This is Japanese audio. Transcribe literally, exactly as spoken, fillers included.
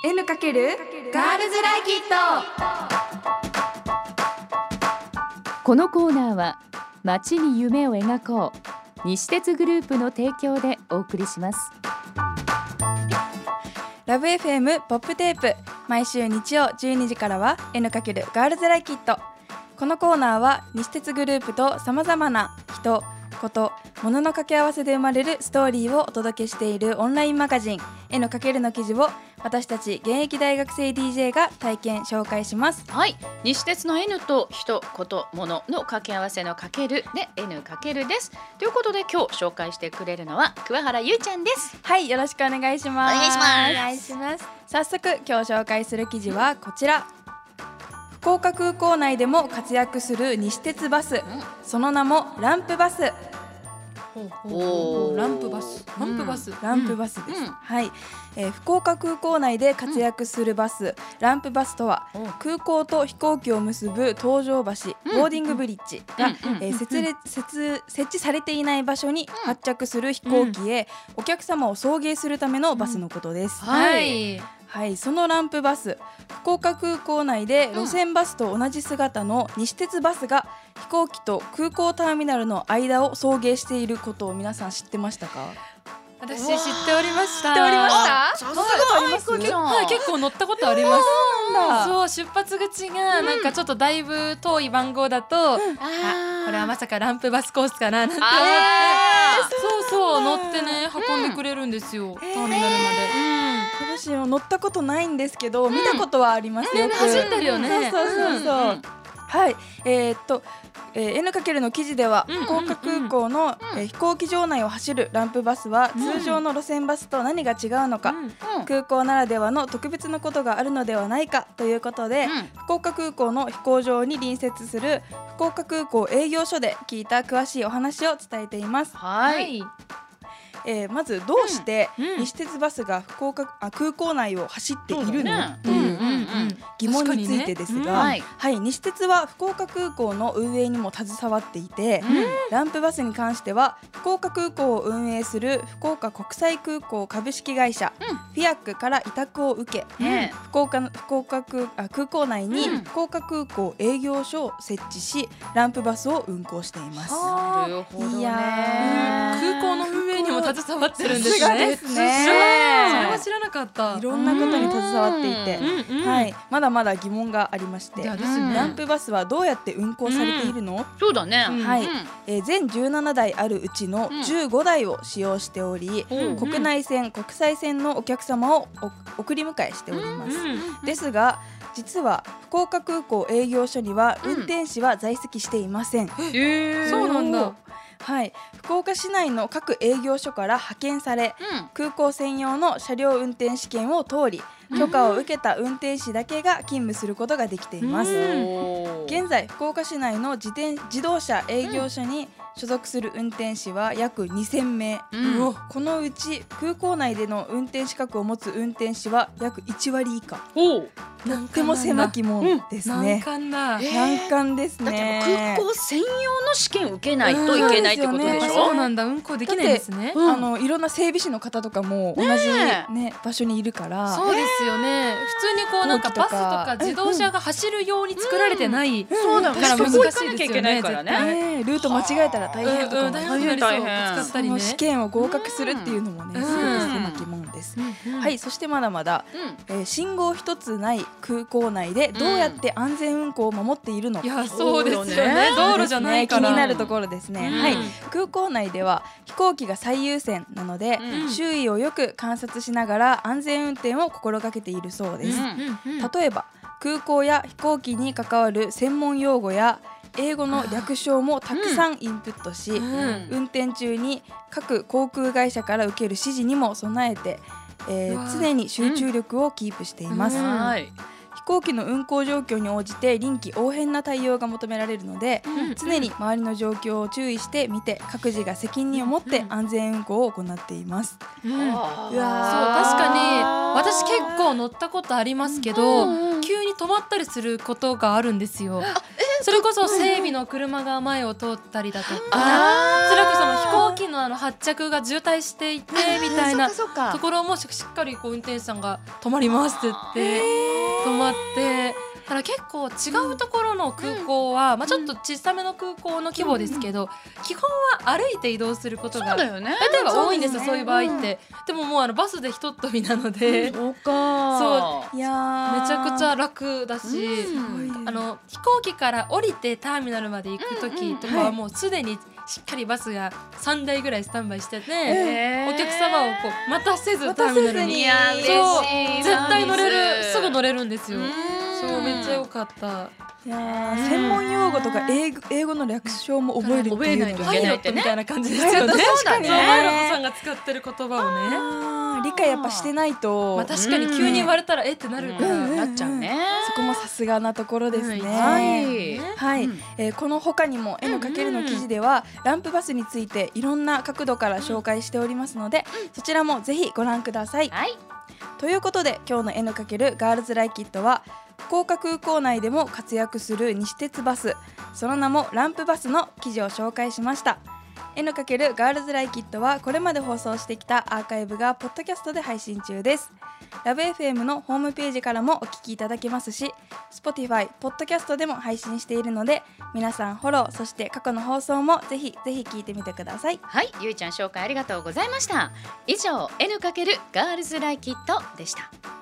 N× ガールズライキット。 このコーナーは街に夢を描こう西鉄グループの提供でお送りします。 ラブ エフエム ポップテープ、毎週日曜じゅうにじからは N× ガールズライキット。このコーナーは西鉄グループとさまざまな人、こと物の掛け合わせで生まれるストーリーをお届けしているオンラインマガジン N× の記事を私たち現役大学生 ディージェー が体験紹介します。 はい、西鉄の N と人、こと、物の掛け合わせのかけるで N× です。ということで今日紹介してくれるのは桑原優ちゃんです。 はい、よろしくお願いします。 お願いします。 お願いします。早速今日紹介する記事はこちら。福岡空港内でも活躍する西鉄バス、その名もランプバス。 ほうほうほうランプバスランプバス、うん、 ランプバスです、 うんはい、えー、福岡空港内で活躍するバス、うん、ランプバスとは、うん、空港と飛行機を結ぶ搭乗橋、うん、ボーディングブリッジが、うんえー、設列設設置されていない場所に発着する飛行機へ、うん、お客様を送迎するためのバスのことです、 うん、はいはい、そのランプバス、福岡空港内で路線バスと同じ姿の西鉄バスが飛行機と空港ターミナルの間を送迎していることを皆さん知ってましたか？ 私知っておりました。 知っておりました？ さすがあります？ はい、結構乗ったことあります。 そうなんだ。 そう、出発口がなんかちょっとだいぶ遠い番号だと、うん、あ、これはまさかランプバスコースかななんて思って、そうそう乗ってね運んでくれるんですよ、ターミナルまで。 私も乗ったことないんですけど、見たことはありますよ。 ね、走ってるよね。 そうそうそうそう。はい、えー、っと、えー、N× の記事では、福岡空港の、えー、飛行機場内を走るランプバスは、通常の路線バスと何が違うのか、空港ならではの特別なことがあるのではないかということで、福岡空港の飛行場に隣接する福岡空港営業所で聞いた詳しいお話を伝えています。 はい、 えー、まずどうして西鉄バスが福岡、あ、空港内を走っているの、ね、という疑問についてですが、ね、はいはい、西鉄は福岡空港の運営にも携わっていて、うん、ランプバスに関しては福岡空港を運営する福岡国際空港株式会社、うん、フィアックから委託を受け、うん、福岡、福岡 空, あ空港内に福岡空港営業所を設置し、ランプバスを運行しています。 なるほどね。 いや空港の運営にも携わってるんですね。 さすがですね。 それは知らなかった。 いろんなことに携わっていて、はい、まだまだ疑問がありまして、 ね、 ランプバスはどうやって運行されているの？ うん、そうだね、 はい、えー、全じゅうななだいあるうちのじゅうごだいを使用しており、うん、国内線、国際線のお客様を送り迎えしております、うん、ですが実は福岡空港営業所には運転士は在籍していません、うん、 えー、そうなんだ。 はい、福岡市内の各営業所から派遣され、うん、空港専用の車両運転試験を通り許可を受けた運転士だけが勤務することができています、うん、現在福岡市内の自転自動車営業所に所属する運転士は約にせんめい、うん、このうち空港内での運転資格を持つ運転士は約いちわり以下。とっても狭き門ですね。 難関だ、 えー、難関ですね。 だって空港専用の試験を受けないといけないってことでしょ。 そうなんだ、運行できないんですね。 あのいろんな整備士の方とかも同じ、ねね、場所にいるから。 そうですよね。普通にこうなんかバスとか自動車が走るように作られてない、 うん、そうだから難しいですよね。絶対ルート間違えたら大変とかも、 大変大変。 その試験を合格するっていうのもね、すごく狭き門です。はい、そしてまだまだ、うん、えー、信号一つない空港内でどうやって安全運行を守っているのか、 いやそうですよね。道路じゃないから、 気になるところですね、うん、はい、空港内では飛行機が最優先なので、うん、周囲をよく観察しながら安全運転を心がけているそうです、うん、例えば空港や飛行機に関わる専門用語や英語の略称もたくさんインプットし、うん、運転中に各航空会社から受ける指示にも備えて、えー、常に集中力をキープしています、うん、はい、飛行機の運航状況に応じて臨機応変な対応が求められるので、うん、常に周りの状況を注意して見て各自が責任を持って安全運行を行っています、 うん、うわそう確かに私結構乗ったことありますけど、うん、急に止まったりすることがあるんですよ。 あ、えそれこそ整備の車が前を通ったりだとか、 あーそれこその飛行機のあの発着が渋滞していてみたいなそっかそっかところもしっかりこう運転手さんが止まりますって言って止まって、だから結構違うところの空港は、まあ、ちょっと小さめの空港の規模ですけど、基本は歩いて移動することがそうだよね大体は多いんですよ、 そうですねそういう場合って、でももうあのバスでひとっ飛びなので、 そうかそういやーめちゃくちゃ楽だし、 うんあの飛行機から降りてターミナルまで行く時とかはもうすでにしっかりバスがさんだいぐらいスタンバイしてて、 へーお客様をこう待たせずタ待たせずにーミナルにいや嬉しいそうな絶対乗れるですすぐ乗れるんですよ。 うんそうめっちゃ良かった。 いやー専門用語とか英語英語の略称も覚えるっていうのが覚えないといパイロッけないってねトみたいな感じですよね。 そうだねそうパイロットさんが使ってる言葉をね。 あー理解やっぱしてないと、 まあ確かに急に言われたらえってなるから。 うんなっちゃうねそこもさすがなところですね。 うんはいはい、 うんえーこの他にも N かけるの記事では、ランプバスについていろんな角度から紹介しておりますので、そちらもぜひご覧ください。 はいということで今日の N かけるガールズライキッドは福岡空港内でも活躍する西鉄バス、その名もランプバスの記事を紹介しました。 N かけるガールズライキッドはこれまで放送してきたアーカイブがポッドキャストで配信中です。ラブ エフエム のホームページからもお聞きいただけますし、 Spotify、ポッドキャストでも配信しているので、皆さんフォロー、そして過去の放送もぜひぜひ聞いてみてください。 はいゆいちゃん紹介ありがとうございました。以上 N かけるガールズライキッドでした。